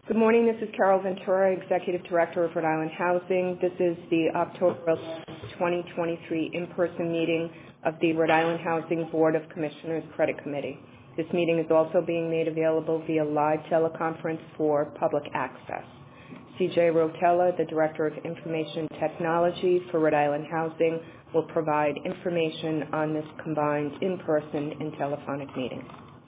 Good morning. This is Carol Ventura, Executive Director of Rhode Island Housing. This is the October 2023 in-person meeting of the Rhode Island Housing Board of Commissioners Credit Committee. This meeting is also being made available via live teleconference for public access. CJ Rotella, the Director of Information Technology for Rhode Island Housing, will provide information on this combined in-person and telephonic meeting.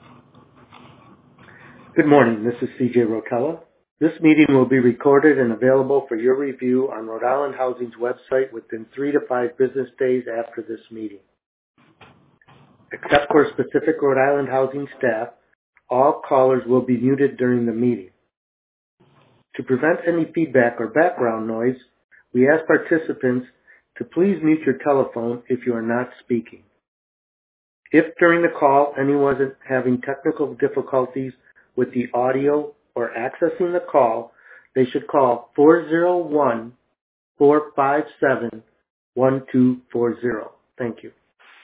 Good morning. This is CJ Rotella. This meeting will be recorded and available for your review on Rhode Island Housing's website within 3 to 5 business days after this meeting. Except for specific Rhode Island Housing staff, all callers will be muted during the meeting. To prevent any feedback or background noise, we ask participants to please mute your telephone if you are not speaking. If during the call anyone is having technical difficulties with the audio or accessing the call, they should call 401-457-1240. Thank you.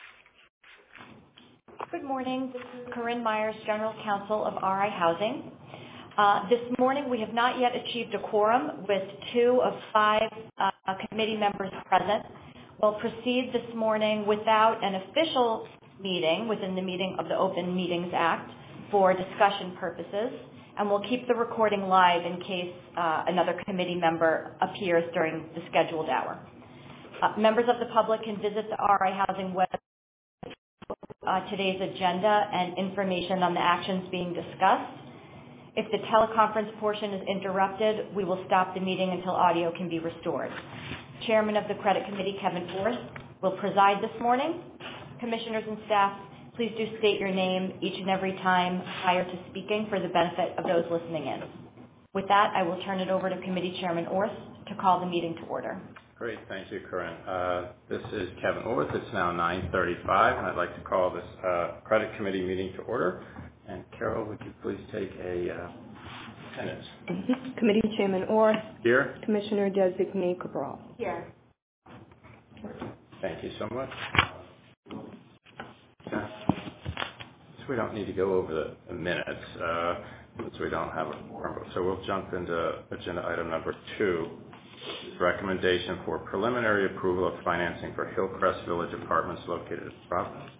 Good morning. This is Corinne Myers, General Counsel of RI Housing. This morning we have not yet achieved a quorum with 2 of 5 committee members present. We'll proceed this morning without an official meeting within the meaning of the Open Meetings Act for discussion purposes, and we'll keep the recording live in case another committee member appears during the scheduled hour. Members of the public can visit the RI Housing website, today's agenda and information on the actions being discussed. If the teleconference portion is interrupted, we will stop the meeting until audio can be restored. Chairman of the Credit Committee, Kevin Orth, will preside this morning. Commissioners and staff, please do state your name each and every time prior to speaking for the benefit of those listening in. With that, I will turn it over to Committee Chairman Orth to call the meeting to order. Great. Thank you, Corinne. This is Kevin Orth. It's now 9:35, and I'd like to call this Credit Committee meeting to order. And Carol, would you please take a attendance? Committee Chairman Orth. Here. Commissioner Designee Cabral. Here. Thank you so much. So we don't need to go over the minutes, since we don't have a quorum. So we'll jump into agenda item number 2, recommendation for preliminary approval of financing for Hillcrest Village Apartments located at Providence.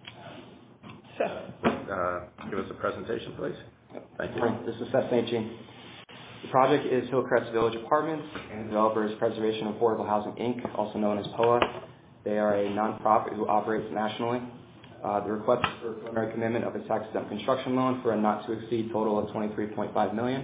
Give us a presentation, please. Thank you. This is Seth St. Jean. The project is Hillcrest Village Apartments, and the developer is Preservation Affordable Housing, Inc., also known as POA. They are a nonprofit who operates nationally. The request is for a preliminary commitment of a tax-exempt construction loan for a not-to-exceed total of $23.5 million.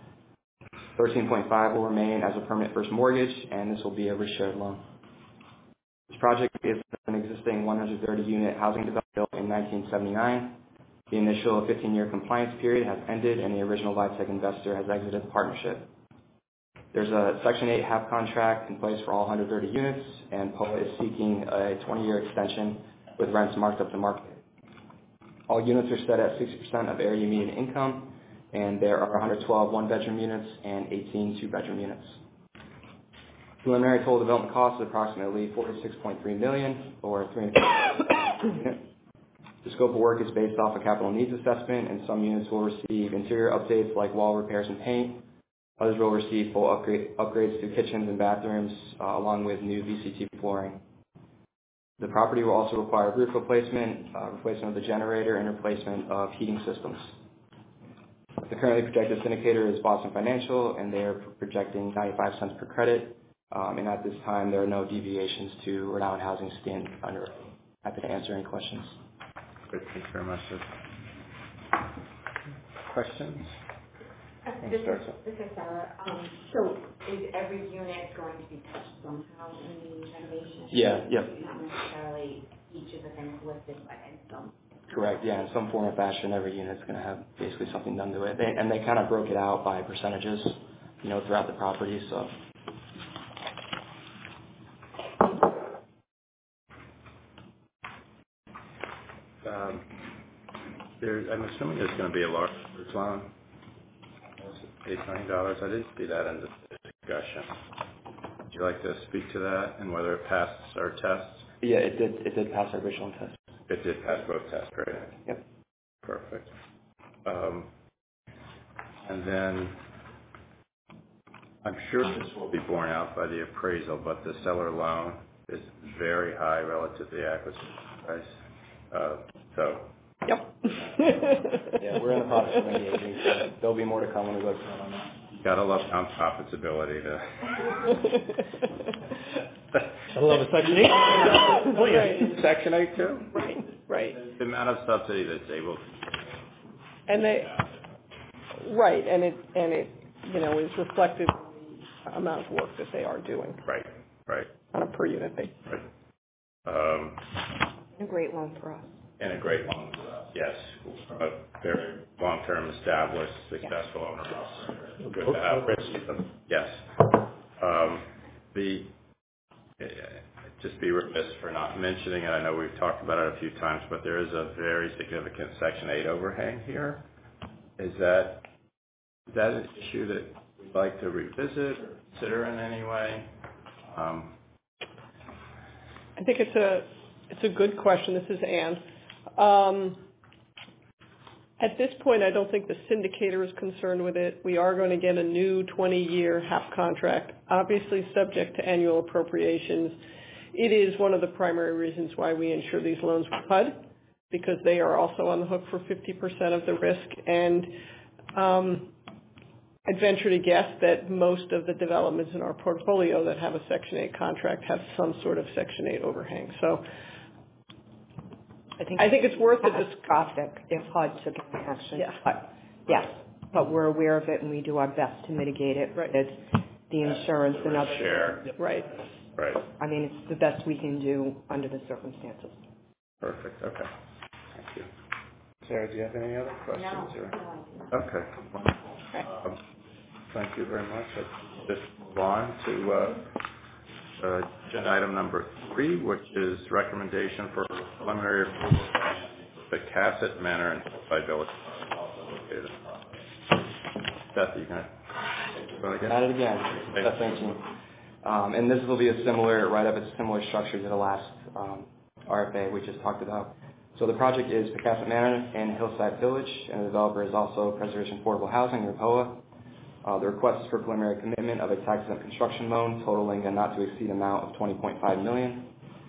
$13.5 will remain as a permanent first mortgage, and this will be a risk-shared loan. This project is an existing 130-unit housing development built in 1979. The initial 15-year compliance period has ended, and the original LIHTC investor has exited the partnership. There's a Section 8 HAP contract in place for all 130 units, and POA is seeking a 20-year extension with rents marked up to market. All units are set at 60% of area median income, and there are 112 one-bedroom units and 18 two-bedroom units. Preliminary total development cost is approximately $46.3 million, or $300 per unit. The scope of work is based off a capital needs assessment, and some units will receive interior updates like wall repairs and paint. Others will receive full upgrades to kitchens and bathrooms, along with new VCT flooring. The property will also require roof replacement, replacement of the generator, and replacement of heating systems. The currently projected syndicator is Boston Financial, and they are projecting 95 cents per credit. And at this time, there are no deviations to Rhode Island Housing standard under. Happy to answer any questions. Great. Thanks very much, sir. Questions? This is Sarah. So is every unit going to be touched somehow in the renovation? Yeah, yep. Not necessarily each of the things listed, but in some. Correct, yeah. In some form or fashion, every unit's going to have basically something done to it. And they kind of broke it out by percentages, throughout the property, so. I'm assuming there's going to be a large loan. $8 million. I didn't see that in the discussion. Would you like to speak to that and whether it passed our tests? Yeah, it did pass our original test. It did pass both tests, right? Yep. Perfect. And then I'm sure this will be borne out by the appraisal, but the seller loan is very high relative to the acquisition price. Yep. Yeah, we're in the process of engaging, so there'll be more to come when we go through on that. You gotta love nonprofit's ability to. I love a Section 8. Oh, yeah. Right. Section 8 too. Right. The amount of subsidy that's able. And it is reflected in the amount of work that they are doing. Right. On a per unit basis. Right. A great loan for us. And a great loan for us. Yes. A very long-term, established, successful owner. Good to have risk. Yes. Just be remiss for not mentioning it. I know we've talked about it a few times, but there is a very significant Section 8 overhang here. Is that an issue that we'd like to revisit or consider in any way? I think it's a good question. This is Ann. At this point, I don't think the syndicator is concerned with it. We are going to get a new 20-year HAP contract, obviously subject to annual appropriations. It is one of the primary reasons why we insure these loans with HUD, because they are also on the hook for 50% of the risk. And I'd venture to guess that most of the developments in our portfolio that have a Section 8 contract have some sort of Section 8 overhang. So I think it's worth it. Catastrophic if HUD took any action. Yeah. But we're aware of it and we do our best to mitigate it. Right. It's the insurance and other. Share. Right. I mean, it's the best we can do under the circumstances. Perfect. Okay. Thank you. Sarah, do you have any other questions? No. Okay. Thank you very much. Let's just move on to agenda item number 3, which is recommendation for preliminary approval of the Cassett Manor and Hillside Village. Seth, are you going to go again? Got it again. Seth, thank you. And this will be a similar write-up. It's a similar structure to the last RFA we just talked about. So the project is Cassett Manor and Hillside Village, and the developer is also Preservation Affordable Housing, or POA. The request is for preliminary commitment of a tax-exempt construction loan totaling a not-to-exceed amount of $20.5 million.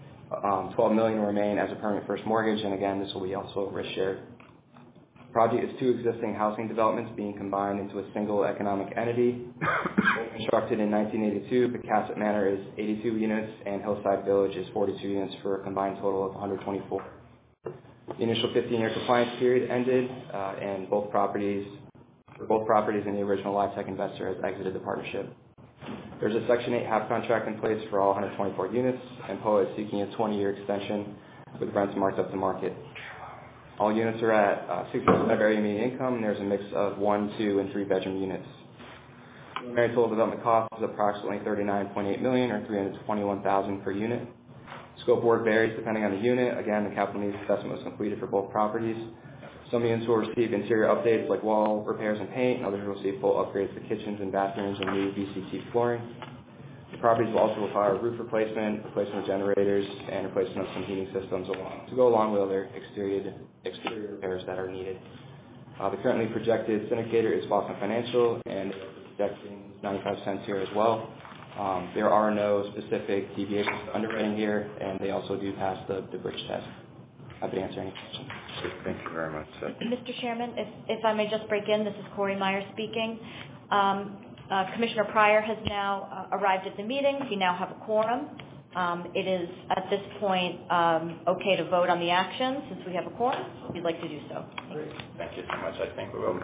$12 million will remain as a permanent first mortgage, and again, this will be also risk-shared. The project is 2 existing housing developments being combined into a single economic entity. Constructed in 1982, Cassett Manor is 82 units, and Hillside Village is 42 units for a combined total of 124. The initial 15-year compliance period ended, and both properties and the original LiveTech investor has exited the partnership. There's a Section 8 HAP contract in place for all 124 units, and POA is seeking a 20-year extension with rents marked up to market. All units are at 60% of area median income, and there's a mix of 1, 2, and 3-bedroom units. The preliminary total development cost is approximately $39.8 million, or $321,000 per unit. Scope of work varies depending on the unit. Again, the capital needs assessment was completed for both properties. Some units will receive interior updates like wall repairs and paint, and others will receive full upgrades to kitchens and bathrooms and new VCT flooring. The properties will also require roof replacement of generators, and replacement of some heating systems to go along with other exterior repairs that are needed. The currently projected syndicator is Boston Financial, and they're projecting 95 cents here as well. There are no specific deviations to underwriting here, and they also do pass the bridge test. Happy to answer any questions. Thank you very much, Seth. Mr. Chairman, if I may just break in, this is Corey Meyer speaking. Commissioner Pryor has now arrived at the meeting. We now have a quorum. It is, at this point, okay to vote on the action since we have a quorum. We'd like to do so. Great. Thank you so much. I think we will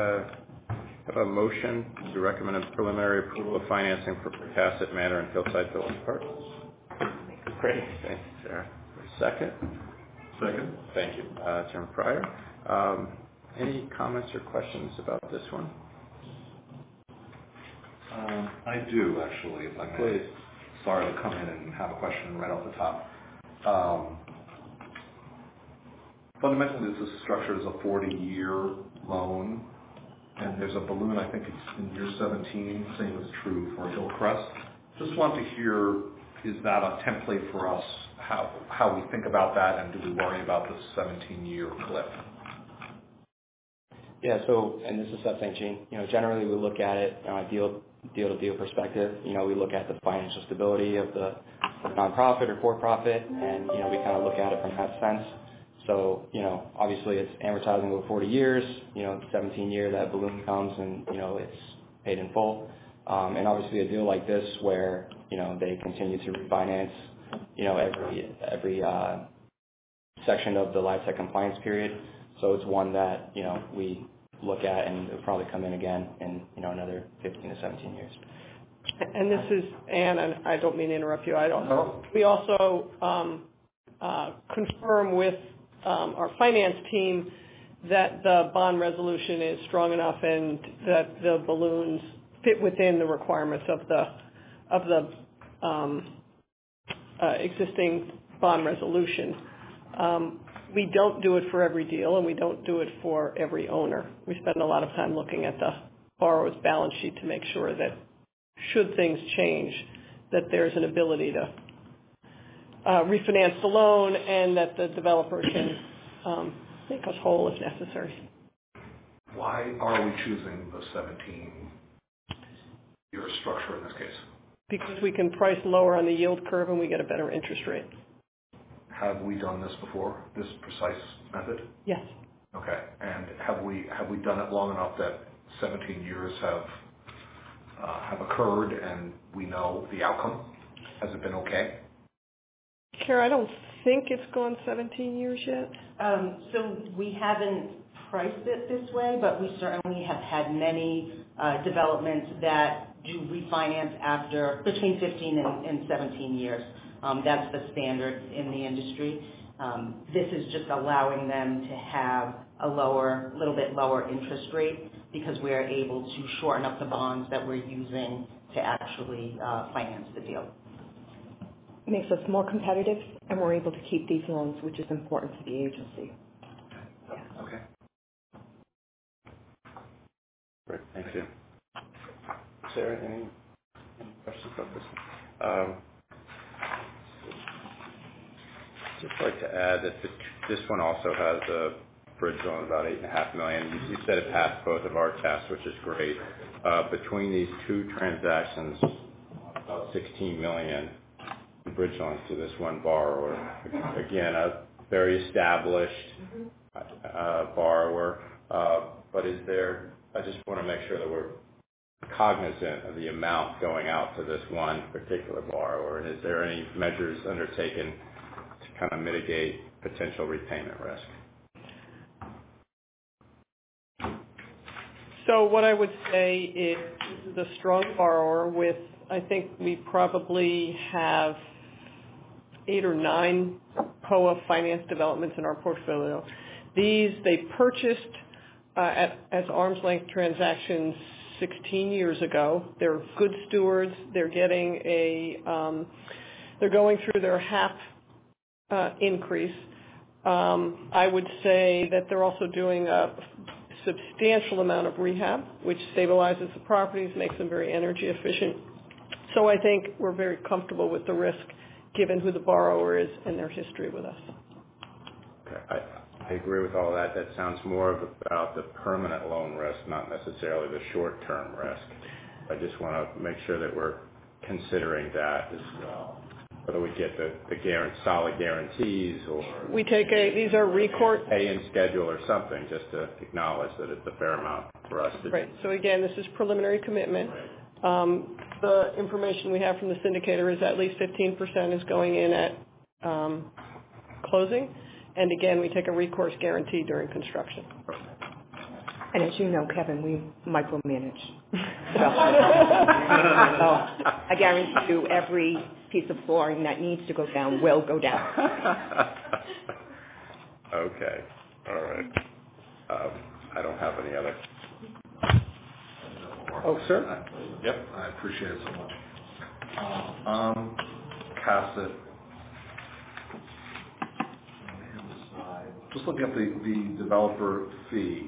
have a motion to recommend a preliminary approval of financing for Cassett Manor and Hillside Village Park. Great. Thank you, Sarah. Second? Second. Thank you. Chairman Pryor. Any comments or questions about this one? I do, actually, if I may. Please. Sorry to come in and have a question right off the top. Fundamentally, this is structured as a 40-year loan, and there's a balloon, I think it's in year 17, same is true for Hillcrest. Just want to hear, is that a template for us, how we think about that, and do we worry about the 17-year cliff? Yeah, and this is Seth St. Jean. Generally we look at it on a deal-to-deal perspective. We look at the financial stability of the nonprofit or for-profit, and, we kind of look at it from that sense. So, obviously it's amortizing over 40 years, 17 year that balloon comes and, it's paid in full. And obviously a deal like this where, they continue to refinance, every section of the LIHTC compliance period. So it's one that, we look at and it'll probably come in again in, another 15 to 17 years. And this is Ann, and I don't mean to interrupt you. We also confirm with our finance team that the bond resolution is strong enough and that the balloons fit within the requirements of the existing bond resolution. We don't do it for every deal, and we don't do it for every owner. We spend a lot of time looking at the borrower's balance sheet to make sure that should things change, that there's an ability to refinance the loan and that the developer can make us whole if necessary. Why are we choosing the 17-year structure in this case? Because we can price lower on the yield curve and we get a better interest rate. Have we done this before, this precise method? Yes. Okay. And have we done it long enough that 17 years have occurred and we know the outcome? Has it been okay? Kara, I don't think it's gone 17 years yet. So we haven't priced it this way, but we certainly have had many developments that do refinance after between 15 and 17 years. That's the standard in the industry. This is just allowing them to have a little bit lower interest rate because we're able to shorten up the bonds that we're using to actually finance the deal. It makes us more competitive, and we're able to keep these loans, which is important to the agency. Yeah. Okay. Great, thank you. Sarah, any questions about this? Just like to add that this one also has a bridge loan about $8.5 million. You said it passed both of our tests, which is great. Between these two transactions, about $16 million in bridge loans to this one borrower. Again, a very established borrower, but is there? I just want to make sure that we're cognizant of the amount going out to this one particular borrower, and is there any measures undertaken to kind of mitigate potential repayment risk? So what I would say is this is a strong borrower with, I think we probably have 8 or 9 POA finance developments in our portfolio. They purchased as arm's length transactions 16 years ago. They're good stewards. They're getting they're going through their HAP increase. I would say that they're also doing a substantial amount of rehab, which stabilizes the properties, makes them very energy efficient. So I think we're very comfortable with the risk given who the borrower is and their history with us. Okay. I agree with all that. That sounds more about the permanent loan risk, not necessarily the short-term risk. I just want to make sure that we're considering that as well. Whether we get the solid guarantees or we take these are recourse pay-in schedule or something, just to acknowledge that it's a fair amount for us to do. Right. So again, this is preliminary commitment. The information we have from the syndicator is at least 15% is going in at closing. And again, we take a recourse guarantee during construction. And as you know, Kevin, we micromanage. So I guarantee you every piece of flooring that needs to go down will go down. Okay. All right. I don't have any other. Oh, sir? Yep. I appreciate it so much. Cassett. Just looking at the developer fee.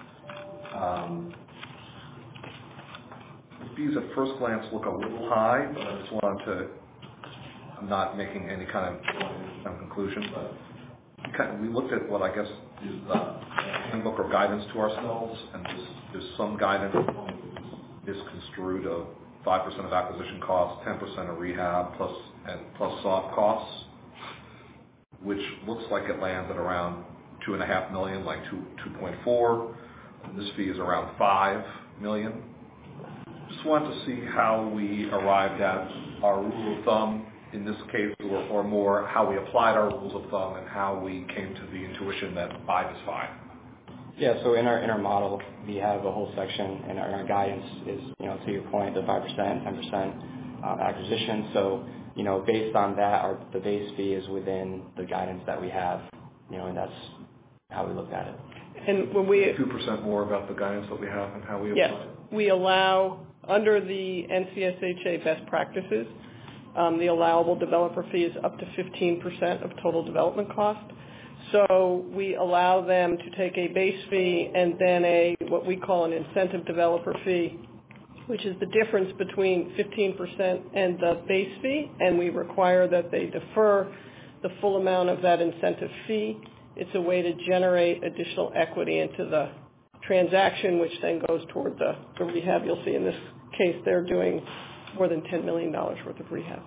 Fees at first glance look a little high, but I just wanted to, I'm not making any kind of conclusion, but we looked at what I guess handbook or guidance to ourselves, and there's some guidance is construed of 5% of acquisition costs, 10% of rehab, plus soft costs, which looks like it lands at around $2.5 million, like 2.4. And this fee is around $5 million. Just wanted to see how we arrived at our rule of thumb in this case, or more how we applied our rules of thumb and how we came to the intuition that 5 is fine. Yeah, so in our model, we have a whole section, and our guidance is, to your point, the 5%, 10% acquisition. So, based on that, the base fee is within the guidance that we have, and that's how we looked at it. And when we 2% more about the guidance that we have and how we apply yes, it. we allow under the NCSHA best practices, the allowable developer fee is up to 15% of total development cost. So we allow them to take a base fee and then what we call an incentive developer fee, which is the difference between 15% and the base fee, and we require that they defer the full amount of that incentive fee. It's a way to generate additional equity into the transaction, which then goes toward the rehab. You'll see in this case they're doing more than $10 million worth of rehabs.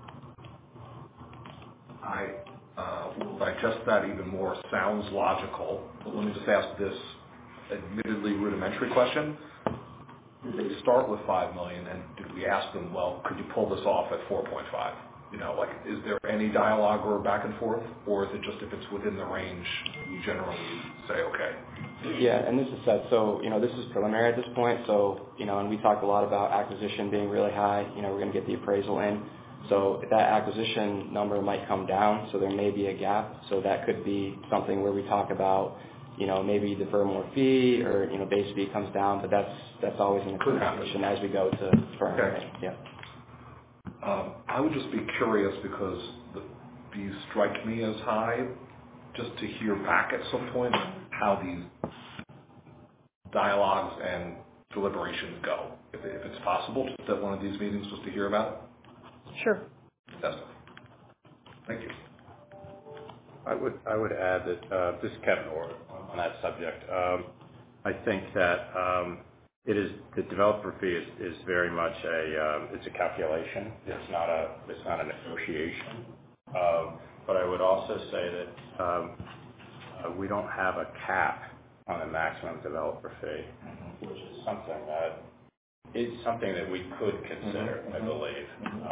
I will digest that even more. Sounds logical, but let me just ask this admittedly rudimentary question. Did they start with $5 million, and did we ask them, well, could you pull this off at 4.5? Is there any dialogue or back and forth, or is it just if it's within the range, you generally say, okay? Yeah, and this is Seth. So, this is preliminary at this point. So, and we talked a lot about acquisition being really high. We're going to get the appraisal in. So that acquisition number might come down, so there may be a gap. So that could be something where we talk about, maybe defer more fee or, base fee comes down, but that's always in the conversation as we go to firm. Okay. Yeah. I would just be curious because these strike me as high, just to hear back at some point how these dialogues and deliberations go. If it's possible, just at one of these meetings, just to hear about it. Sure. Yes. Thank you. I would add that this is Kevin Orr on that subject. I think that the developer fee is very much it's a calculation. It's not a negotiation. But I would also say that we don't have a cap on the maximum developer fee, which is something that we could consider, I believe.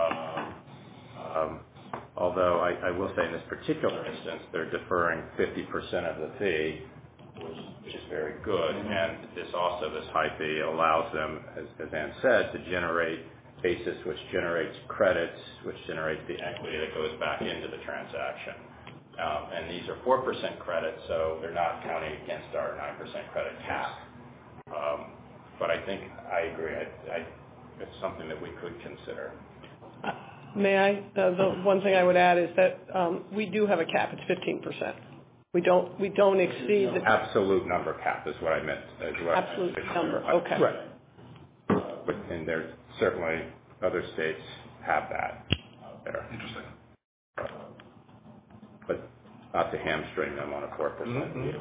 Although I will say in this particular instance, they're deferring 50% of the fee, which is very good. And this high fee allows them, as Ann said, to generate basis, which generates credits, which generates the equity that goes back into the transaction. And these are 4% credits, so they're not counting against our 9% credit cap. But I think I agree. It's something that we could consider. May I? The one thing I would add is that we do have a cap. It's 15%. We don't exceed the absolute number cap is what I meant. Absolute number. Okay. Right. And there's certainly other states have that out there. Interesting. But not to hamstring them on a 4% deal.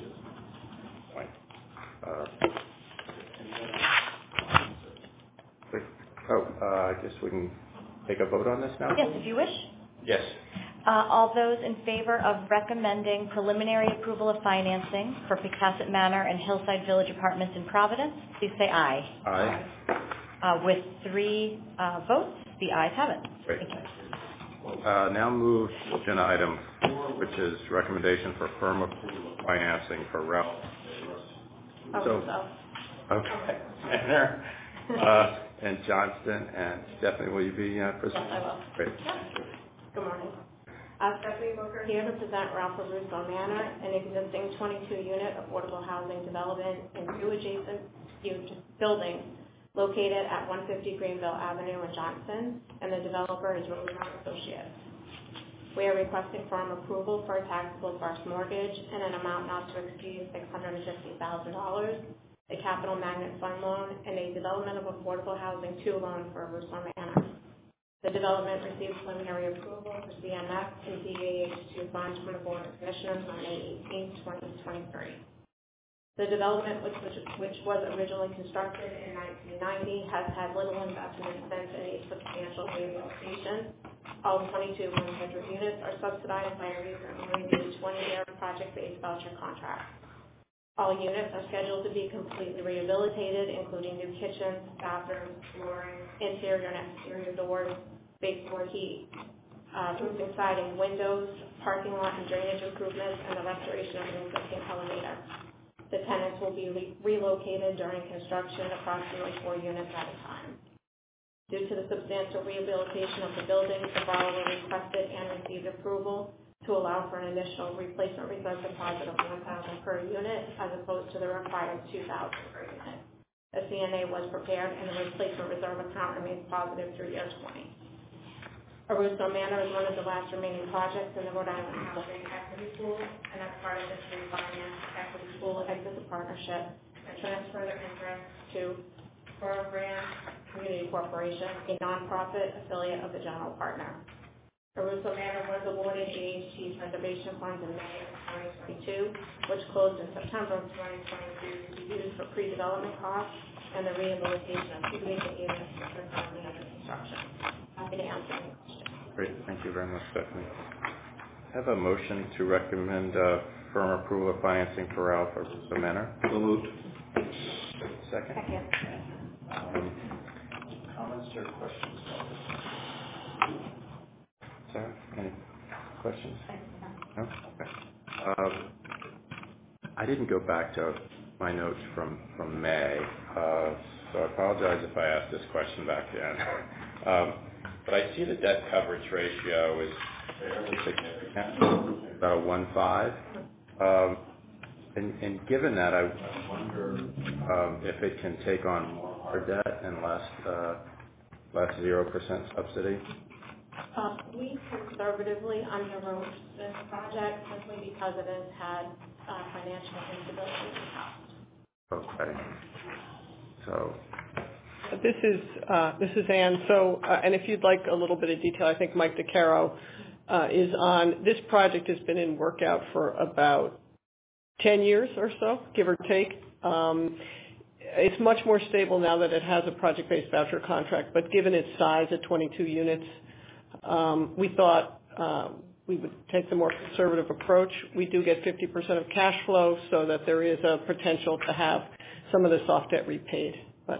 I guess we can take a vote on this now? Yes, if you wish. Yes. All those in favor of recommending preliminary approval of financing for Picasset Manor and Hillside Village Apartments in Providence, please say aye. Aye. With 3 votes, the ayes have it. Great. Thank you. Now move to agenda item 4, which is recommendation for firm approval of financing for Ralph. Okay. And Johnston and Stephanie, will you be presenting? Yes, I will. Great. Good morning. Stephanie Booker here to present Ralph LaRusso Manor, an existing 22-unit affordable housing development in 2 adjacent buildings located at 150 Greenville Avenue in Johnston, and the developer is Rosemont Associates. We are requesting firm approval for a taxable first mortgage in an amount not to exceed $650,000, a capital magnet fund loan, and a development of affordable housing 2 loan for Russo Manor. The development received preliminary approval for CMF and DAH2 funds from the Board of Commissioners on May 18, 2023. The development, which was originally constructed in 1990, has had little investment since and needs substantial rehabilitation. All 22 100 units are subsidized by a recently renewed 20-year project-based voucher contract. All units are scheduled to be completely rehabilitated, including new kitchens, bathrooms, flooring, interior and exterior doors, base floor heat, roofing, siding, windows, parking lot and drainage improvements, and the restoration of an existing elevator. The tenants will be relocated during construction, approximately 4 units at a time. Due to the substantial rehabilitation of the building, the borrower requested and received approval to allow for an initial replacement reserve deposit of $1,000 per unit as opposed to the required $2,000 per unit. A CNA was prepared and the replacement reserve account remains positive through year 20. Aruso Manor is one of the last remaining projects in the Rhode Island Housing Equity Pool, and as part of this refinance, Equity Pool exits the partnership and transfer their interest to Borough Grant Community Corporation, a nonprofit affiliate of the general partner. Aruso Manor was awarded AHT's reservation funds in May of 2022, which closed in September of 2022 to be used for pre-development costs and the rehabilitation of 2 vacant units for currently under construction. Happy to answer any questions. Great. Thank you very much, Stephanie. I have a motion to recommend firm approval of financing for Ralph Aruso Manor. So moved. Second. Second. Comments or questions? Sarah, any questions? No? Okay. I didn't go back to my notes from May, so I apologize if I asked this question back then. But I see the debt coverage ratio is fairly significant, about a 1.5. And given that, I wonder if it can take on more debt and less 0% subsidy. We conservatively underwrote this project simply because it has had financial instability in the past. Okay. So this is Ann. So, and if you'd like a little bit of detail, I think Mike DeCaro is on. This project has been in workout for about 10 years or so, give or take. It's much more stable now that it has a project-based voucher contract, but given its size at 22 units, we thought we would take the more conservative approach. We do get 50% of cash flow so that there is a potential to have some of the soft debt repaid. But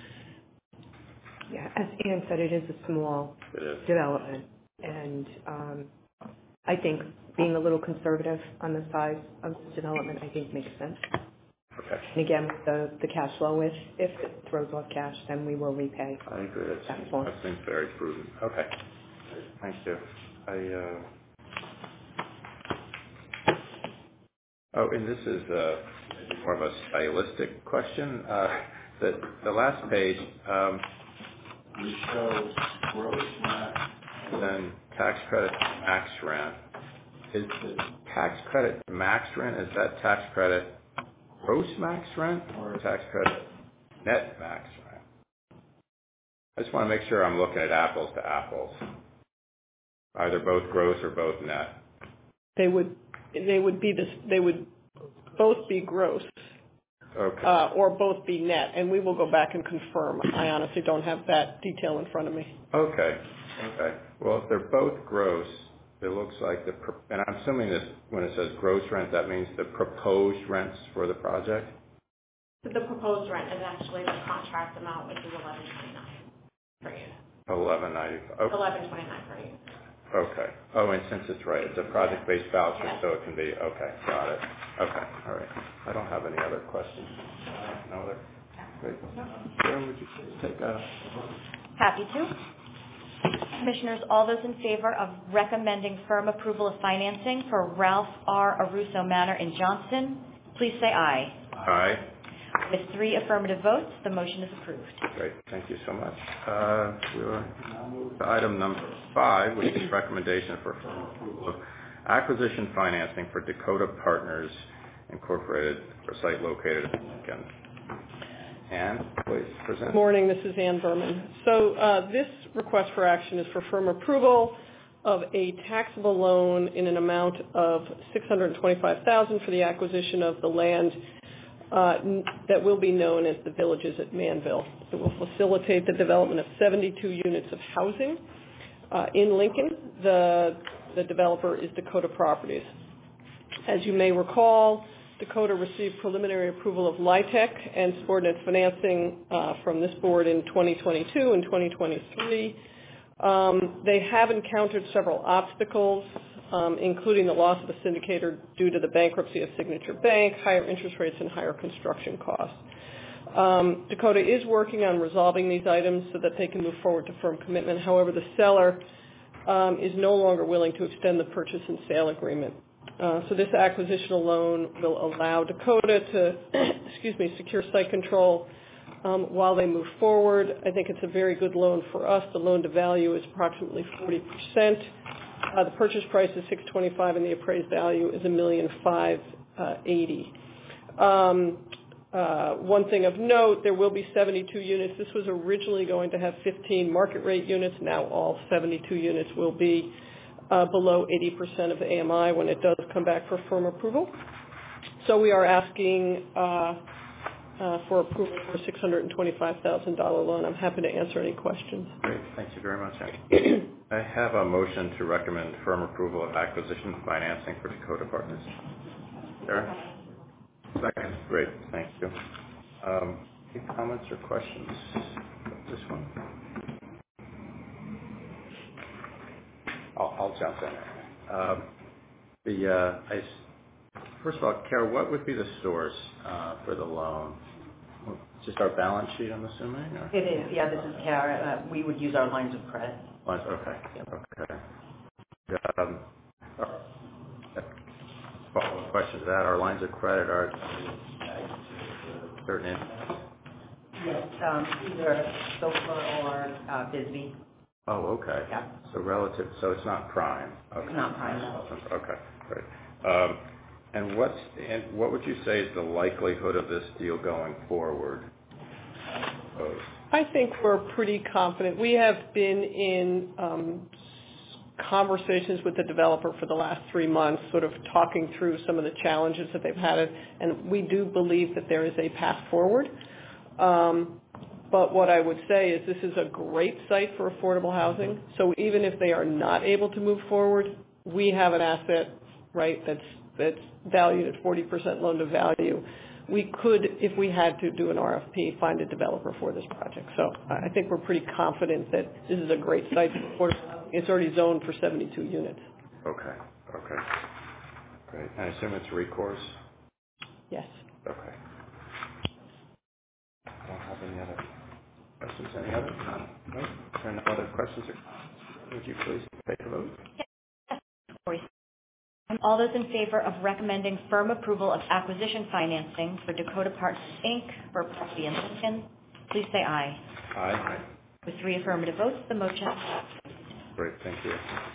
yeah, as Ann said, it is a small development, and I think being a little conservative on the size of the development, I think makes sense. Okay. And again, the cash flow, if it throws off cash, then we will repay. I agree. That seems very prudent. Okay. Thank you. And this is more of a stylistic question. The last page, we show gross rent and then tax credit max rent. Is the tax credit max rent, is that tax credit gross max rent or tax credit net max rent? I just want to make sure I'm looking at apples to apples. Either both gross or both net. They would both be gross. Okay. Or both be net, and we will go back and confirm. I honestly don't have that detail in front of me. Okay. Well, if they're both gross, it looks like and I'm assuming this, when it says gross rent, that means the proposed rents for the project? So the proposed rent is actually the contract amount, which is $11.29 per unit. $11.95. Okay. $11.29 per unit. Okay. Oh, and since it's right, it's a project-based voucher, yes. So it can be, okay, got it. Okay, all right. I don't have any other questions. No other? Great. Sarah, would you please take a vote? Happy to. Commissioners, all those in favor of recommending firm approval of financing for Ralph R. Aruso Manor in Johnston, please say aye. Aye. With 3 affirmative votes, the motion is approved. Great. Thank you so much. We will now move to item number 5, which is recommendation for firm approval of acquisition financing for Dakota Partners Incorporated for site located in Lincoln. Ann, please. present. Good morning. This is Ann Berman. So this request for action is for firm approval of a taxable loan in an amount of $625,000 for the acquisition of the land that will be known as the Villages at Manville. It will facilitate the development of 72 units of housing in Lincoln. The developer is Dakota Properties. As you may recall, Dakota received preliminary approval of LIHTC and subordinate financing from this board in 2022 and 2023. They have encountered several obstacles, including the loss of a syndicator due to the bankruptcy of Signature Bank, higher interest rates, and higher construction costs. Dakota is working on resolving these items so that they can move forward to firm commitment. However, the seller is no longer willing to extend the purchase and sale agreement. So this acquisitional loan will allow Dakota to, secure site control while they move forward. I think it's a very good loan for us. The loan to value is approximately 40%. The purchase price is $625,000 and the appraised value is $1,580,000. One thing of note, there will be 72 units. This was originally going to have 15 market rate units. Now all 72 units will be below 80% of the AMI when it does come back for firm approval. So we are asking for approval for a $625,000 loan. I'm happy to answer any questions. Great. Thank you very much. I have a motion to recommend firm approval of acquisition financing for Dakota Partners. Sarah? Second. Great. Thank you. Any comments or questions about this one? I'll jump in. First of all, Kara, what would be the source for the loan? Just our balance sheet, I'm assuming? Or? It is. Yeah, this is Kara. We would use our lines of credit. Okay. Yep. Okay. Follow-up question to that. Our lines of credit are certain instruments? Yes, either SOFR or BSBY. Oh, okay. Yeah. So it's not prime. Okay. It's not prime, no. Okay, great. And what would you say is the likelihood of this deal going forward? I think we're pretty confident. We have been in conversations with the developer for the last 3 months, sort of talking through some of the challenges that they've had, and we do believe that there is a path forward. But what I would say is this is a great site for affordable housing. So even if they are not able to move forward, we have an asset, right, that's valued at 40% loan to value. We could, if we had to do an RFP, find a developer for this project. So I think we're pretty confident that this is a great site for affordable housing. It's already zoned for 72 units. Okay. Great. I assume it's recourse? Yes. Okay. I don't have any other questions. Any other? No. If there are no other questions or comments, would you please take a vote? Yes. All those in favor of recommending firm approval of acquisition financing for Dakota Partners, Inc. for property in Lincoln, please say aye. Aye. With 3 affirmative votes, the motion passes. Great, thank you.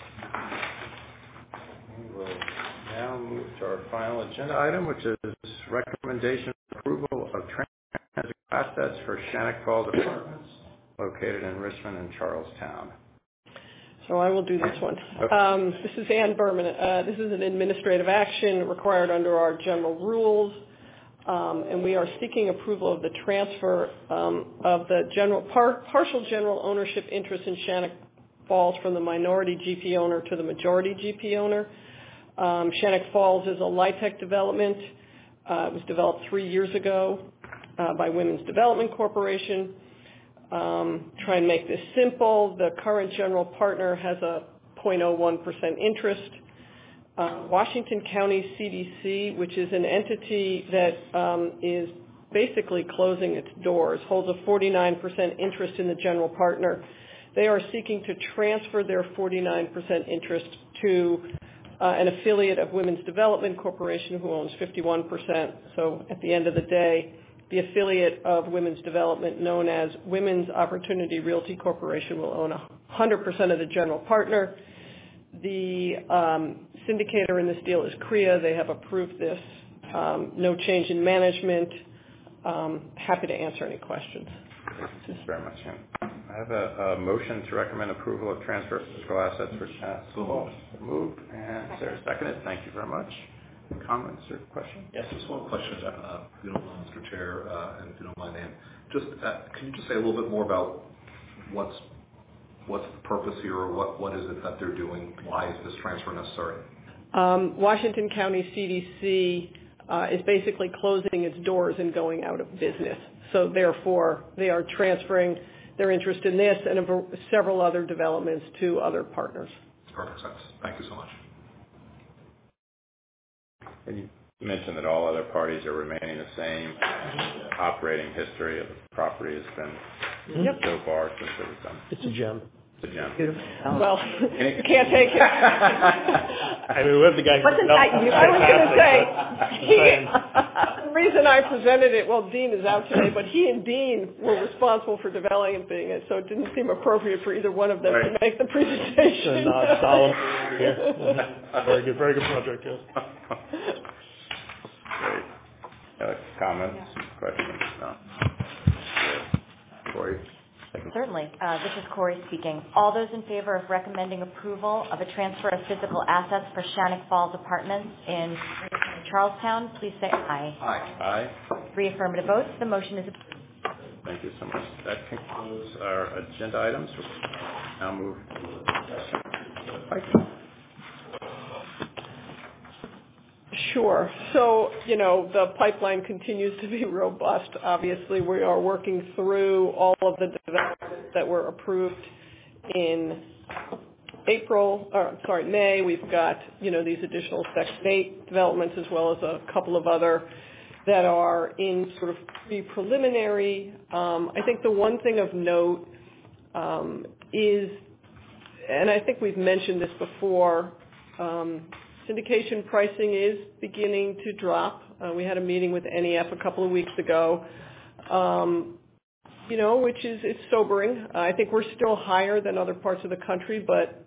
We will now move to our final agenda item, which is recommendation approval of transit assets for Shannock Falls Apartments, located in Richmond and Charlestown. So I will do this one. Okay. This is Ann Berman. This is an administrative action required under our general rules, and we are seeking approval of the transfer of the partial general ownership interest in Shannock Falls from the minority GP owner to the majority GP owner. Shannock Falls is a LIHTC development. It was developed 3 years ago by Women's Development Corporation. Try and make this simple. The current general partner has a 0.01% interest. Washington County CDC, which is an entity that is basically closing its doors, holds a 49% interest in the general partner. They are seeking to transfer their 49% interest to an affiliate of Women's Development Corporation, who owns 51%. So at the end of the day, the affiliate of Women's Development, known as Women's Opportunity Realty Corporation, will own 100% of the general partner. The syndicator in this deal is CREA. They have approved this. No change in management. Happy to answer any questions. Thanks very much, Jim. I have a motion to recommend approval of transfer of physical assets for Shannon. So moved. And Sarah seconded. Thank you very much. Comments or questions? Yes, just one question, if you don't mind, Mr. Chair, and if you don't mind, Ann. Just, can you just say a little bit more about what's the purpose here, or what is it that they're doing? Why is this transfer necessary? Washington County CDC is basically closing its doors and going out of business. So therefore, they are transferring their interest in this and several other developments to other partners. Perfect sense. Thank you so much. And you mentioned that all other parties are remaining the same. Operating history of the property has been so far since it was done. It's a gem. It's a gem. Beautiful. Well, you can't take it. I mean, we have the guy. I was going to say, the reason I presented it, well, Dean is out today, but he and Dean were responsible for developing it, so it didn't seem appropriate for either one of them to make the presentation. Solemn. Very good project, yes. Great. Comments, questions? No. Corey? Certainly. This is Corey speaking. All those in favor of recommending approval of a transfer of physical assets for Shannock Falls Apartments in Charlestown, please say aye. Aye. Aye. 3 affirmative votes. The motion is approved. Thank you so much. That concludes our agenda items. We'll now move to the discussion. Sure. So, the pipeline continues to be robust. Obviously, we are working through all of the developments that were approved in May. We've got, these additional Section 8 developments as well as a couple of other that are in sort of pre-preliminary. I think the one thing of note is, and I think we've mentioned this before, syndication pricing is beginning to drop. We had a meeting with NEF a couple of weeks ago, which is it's sobering. I think we're still higher than other parts of the country, but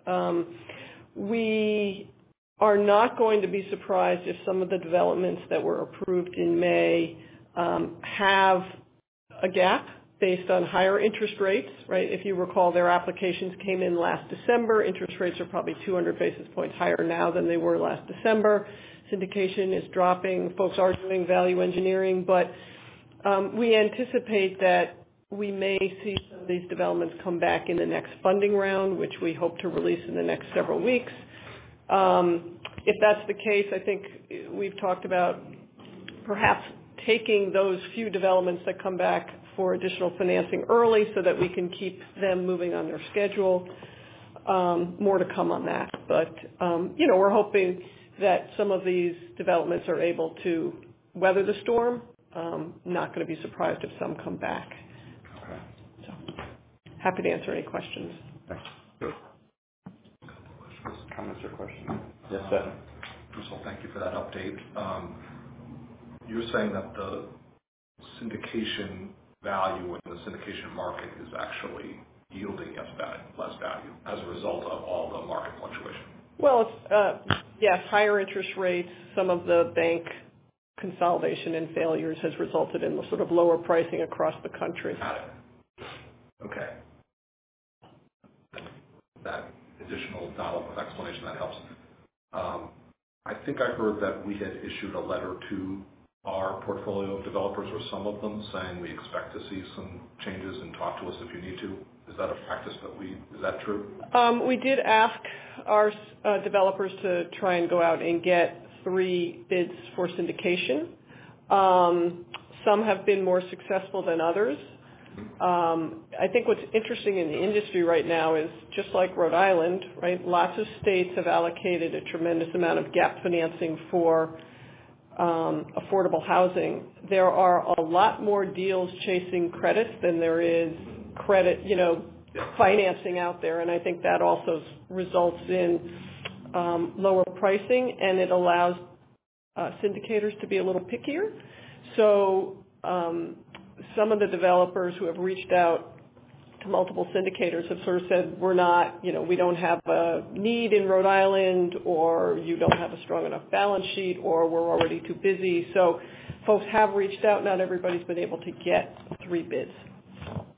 we are not going to be surprised if some of the developments that were approved in May have a gap based on higher interest rates, right? If you recall, their applications came in last December. Interest rates are probably 200 basis points higher now than they were last December. Syndication is dropping. Folks are doing value engineering, but we anticipate that we may see some of these developments come back in the next funding round, which we hope to release in the next several weeks. If that's the case, I think we've talked about perhaps taking those few developments that come back for additional financing early so that we can keep them moving on their schedule. More to come on that. But, we're hoping that some of these developments are able to weather the storm. Not going to be surprised if some come back. Okay. So, happy to answer any questions. Thanks. Good. Comments or questions? Yes, sir. First of all, thank you for that update. You're saying that the syndication value in the syndication market is actually yielding less value as a result of all the market fluctuation. Well, yes, higher interest rates, some of the bank consolidation and failures has resulted in sort of lower pricing across the country. Got it. Okay. That additional dialogue with explanation, that helps. I think I heard that we had issued a letter to our portfolio of developers, or some of them, saying we expect to see some changes and talk to us if you need to. Is that a practice is that true? We did ask our developers to try and go out and get 3 bids for syndication. Some have been more successful than others. I think what's interesting in the industry right now is, just like Rhode Island, right, lots of states have allocated a tremendous amount of gap financing for affordable housing. There are a lot more deals chasing credits than there is credit, financing out there, and I think that also results in lower pricing, and it allows syndicators to be a little pickier. So some of the developers who have reached out to multiple syndicators have sort of said, we don't have a need in Rhode Island, or you don't have a strong enough balance sheet, or we're already too busy. So folks have reached out. Not everybody's been able to get 3 bids.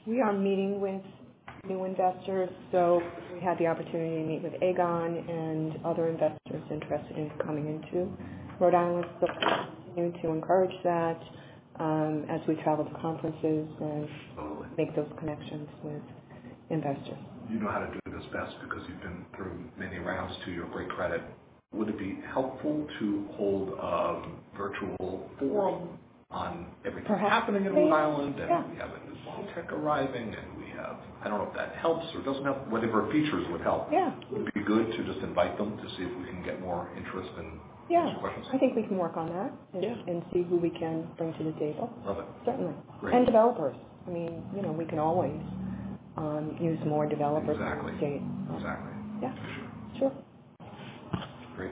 We are meeting with new investors, so we had the opportunity to meet with Aegon and other investors interested in coming into Rhode Island. So we continue to encourage that as we travel to conferences and make those connections with investors. You know how to do this best because you've been through many rounds to your great credit. Would it be helpful to hold a virtual forum on everything happening in Rhode Island, and we have a new tech arriving, and we have, I don't know if that helps or doesn't help, whatever features would help. Yeah. Would it be good to just invite them to see if we can get more interest and questions? I think we can work on that and see who we can bring to the table. Love it. Certainly. Great. And developers. I mean, we can always use more developers in the state. Exactly. Yeah, sure. Great.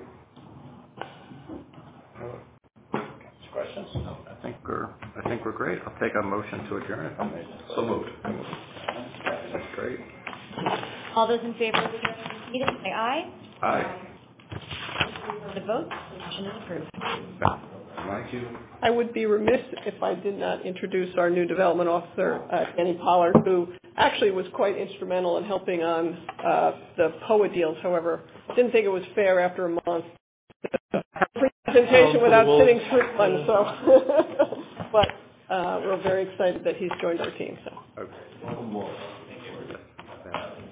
Questions? No, I think we're great. I'll take a motion to adjourn if I may. So moved. That's great. All those in favor of adjourning the meeting, say aye. Aye. The vote, the motion is approved. Thank you. I would be remiss if I did not introduce our new development officer, Danny Pollard, who actually was quite instrumental in helping on the POA deals. However, didn't think it was fair after a month presentation without sitting through one. So, but we're very excited that he's joined our team. So. Okay. Welcome, Wolf.